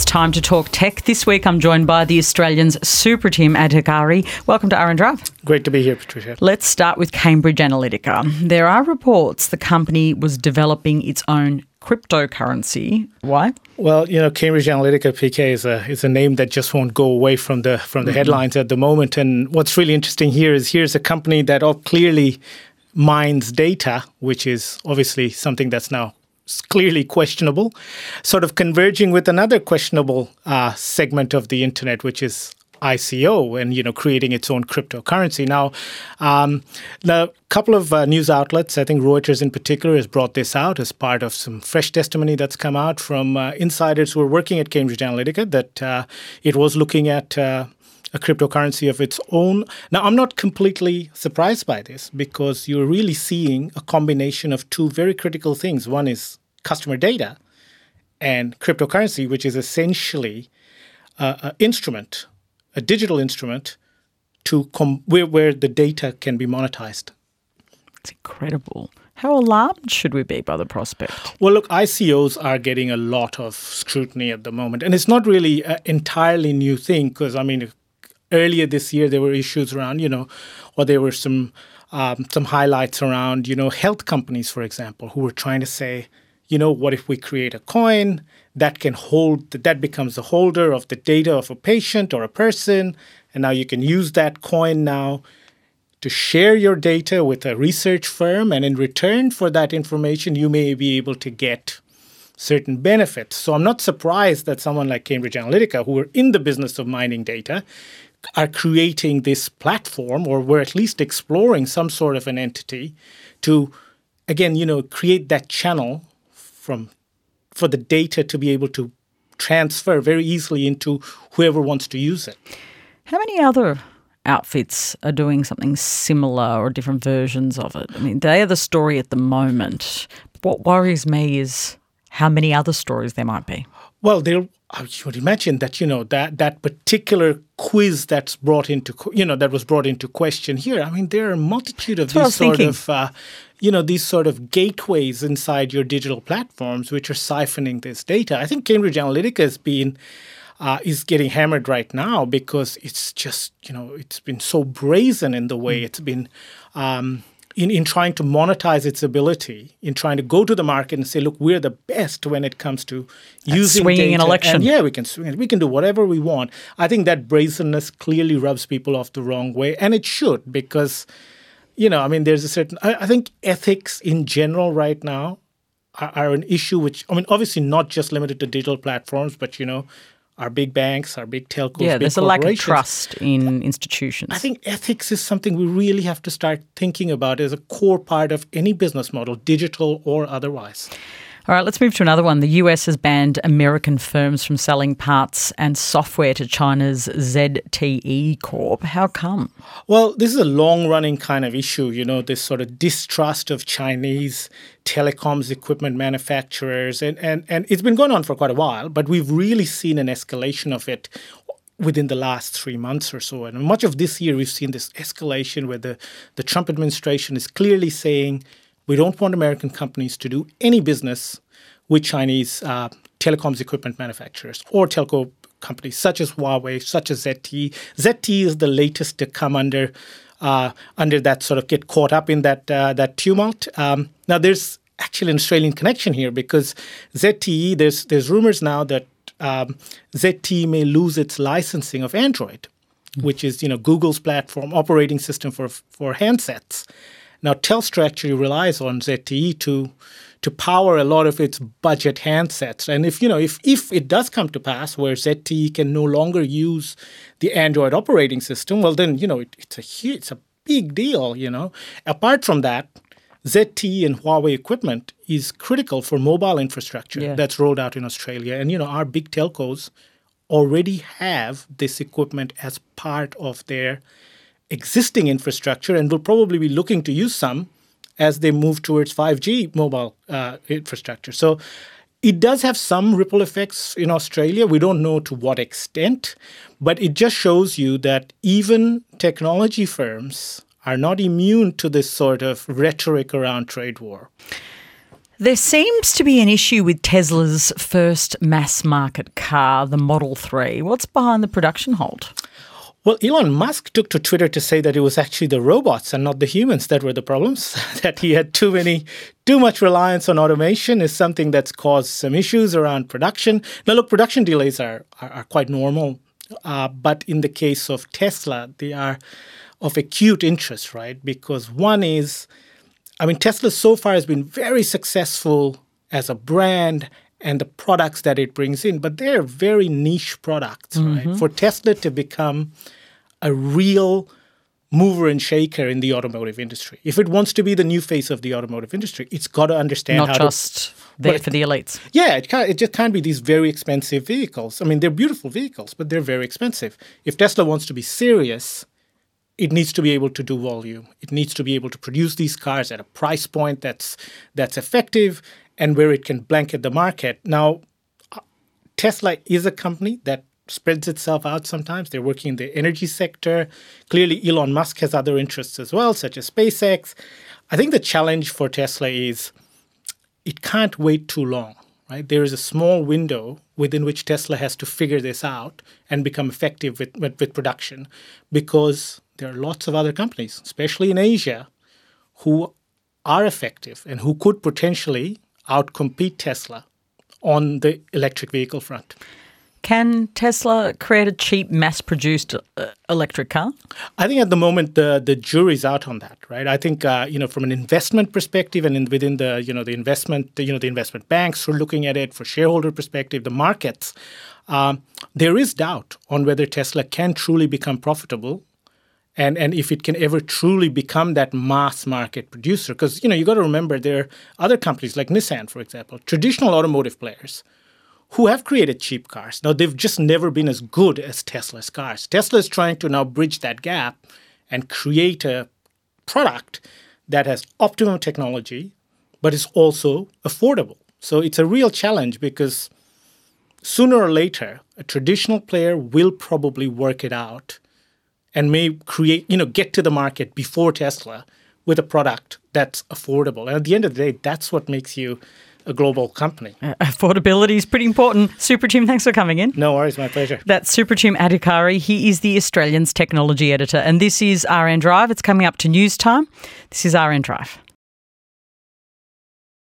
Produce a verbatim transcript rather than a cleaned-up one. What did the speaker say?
time to talk tech. This week I'm joined by the Australians Super Team Adhikari. Welcome to R and Drive. Great to be here, Patricia. Let's start with Cambridge Analytica. There are reports the company was developing its own cryptocurrency. Why? Well, you know, Cambridge Analytica, P K, is a is a name that just won't go away from the from the mm-hmm. headlines at the moment. And what's really interesting here is here's a company that all clearly mines data, which is obviously something that's now clearly questionable, sort of converging with another questionable uh, segment of the internet, which is I C O, and, you know, creating its own cryptocurrency. Now, um, a couple of uh, news outlets, I think Reuters in particular, has brought this out as part of some fresh testimony that's come out from uh, insiders who are working at Cambridge Analytica, that uh, it was looking at uh, a cryptocurrency of its own. Now, I'm not completely surprised by this, because you're really seeing a combination of two very critical things. One is customer data, and cryptocurrency, which is essentially uh, an instrument, a digital instrument, to com- where, where the data can be monetized. It's incredible. How alarmed should we be by the prospect? Well, look, I C Os are getting a lot of scrutiny at the moment, and it's not really an entirely new thing, because, I mean, earlier this year, there were issues around, you know, or there were some um, some highlights around, you know, health companies, for example, who were trying to say, you know, what if we create a coin that can hold, that becomes the holder of the data of a patient or a person, and now you can use that coin now to share your data with a research firm, and in return for that information, you may be able to get certain benefits. So I'm not surprised that someone like Cambridge Analytica, who are in the business of mining data, are creating this platform, or we're at least exploring some sort of an entity to, again, you know, create that channel from for the data to be able to transfer very easily into whoever wants to use it. How many other outfits are doing something similar or different versions of it? I mean, they are the story at the moment. What worries me is how many other stories there might be. Well, there, I would imagine that, you know, that that particular quiz that's brought into, you know, that was brought into question here. I mean, there are a multitude of that's these sort thinking. of, uh, you know, these sort of gateways inside your digital platforms which are siphoning this data. I think Cambridge Analytica has been, uh, is getting hammered right now because it's just, you know, it's been so brazen in the way mm. it's been um, in, in trying to monetize its ability, in trying to go to the market and say, look, we're the best when it comes to That's using swinging data. an election. And yeah, we can swing it. We can do whatever we want. I think that brazenness clearly rubs people off the wrong way, and it should, because, you know, I mean, there's a certain, I, I think ethics in general right now are, are an issue which, I mean, obviously not just limited to digital platforms, but, you know, our big banks, our big telcos, yeah, big there's a lack of trust in institutions. I think ethics is something we really have to start thinking about as a core part of any business model, digital or otherwise. All right, let's move to another one. The U S has banned American firms from selling parts and software to China's Z T E Corp. How come? Well, this is a long-running kind of issue, you know, this sort of distrust of Chinese telecoms equipment manufacturers. And, and, and it's been going on for quite a while, but we've really seen an escalation of it within the last three months or so. And much of this year, we've seen this escalation where the, the Trump administration is clearly saying, we don't want American companies to do any business with Chinese uh, telecoms equipment manufacturers or telco companies such as Huawei, such as Z T E. Z T E is the latest to come under uh, under that sort of get caught up in that uh, that tumult. Um, now, there's actually an Australian connection here, because Z T E, there's there's rumors now that um, Z T E may lose its licensing of Android, mm. which is, you know, Google's platform operating system for for handsets. Now, Telstra actually relies on Z T E to to power a lot of its budget handsets. And if, you know, if, if it does come to pass where Z T E can no longer use the Android operating system, well, then, you know, it, it's a huge, it's a big deal, you know. Apart from that, Z T E and Huawei equipment is critical for mobile infrastructure yeah. that's rolled out in Australia. And, you know, our big telcos already have this equipment as part of their existing infrastructure, and will probably be looking to use some as they move towards five G mobile uh, infrastructure. So it does have some ripple effects in Australia. We don't know to what extent, but it just shows you that even technology firms are not immune to this sort of rhetoric around trade war. There seems to be an issue with Tesla's first mass market car, the Model three. What's behind the production halt? Well, Elon Musk took to Twitter to say that it was actually the robots and not the humans that were the problems, that he had too many, too much reliance on automation is something that's caused some issues around production. Now, look, production delays are, are, are quite normal, uh, but in the case of Tesla, they are of acute interest, right? Because one is, I mean, Tesla so far has been very successful as a brand and the products that it brings in, but they're very niche products, mm-hmm. right? For Tesla to become a real mover and shaker in the automotive industry, if it wants to be the new face of the automotive industry, it's got to understand Not how to... Not just there but, for the elites. Yeah, it, can't, it just can't be these very expensive vehicles. I mean, they're beautiful vehicles, but they're very expensive. If Tesla wants to be serious, it needs to be able to do volume. It needs to be able to produce these cars at a price point that's that's effective and where it can blanket the market. Now, Tesla is a company that spreads itself out sometimes. They're working in the energy sector. Clearly, Elon Musk has other interests as well, such as SpaceX. I think the challenge for Tesla is it can't wait too long, right? There is a small window within which Tesla has to figure this out and become effective with, with, with production, because there are lots of other companies, especially in Asia, who are effective and who could potentially outcompete Tesla on the electric vehicle front. Can Tesla create a cheap, mass-produced uh, electric car? I think at the moment the the jury's out on that, right? I think uh, you know, from an investment perspective, and in, within the you know the investment you know the investment banks who are looking at it, for shareholder perspective, the markets, um, there is doubt on whether Tesla can truly become profitable. And and if it can ever truly become that mass market producer, because you know you got to remember there are other companies like Nissan, for example, traditional automotive players, who have created cheap cars. Now they've just never been as good as Tesla's cars. Tesla is trying to now bridge that gap and create a product that has optimum technology, but is also affordable. So it's a real challenge because sooner or later a traditional player will probably work it out and may create, you know, get to the market before Tesla with a product that's affordable. And at the end of the day, that's what makes you a global company. Uh, affordability is pretty important. Supratim, thanks for coming in. No worries, my pleasure. That's Supratim Adhikari. He is the Australian's technology editor. And this is R N Drive. It's coming up to news time. This is R N Drive.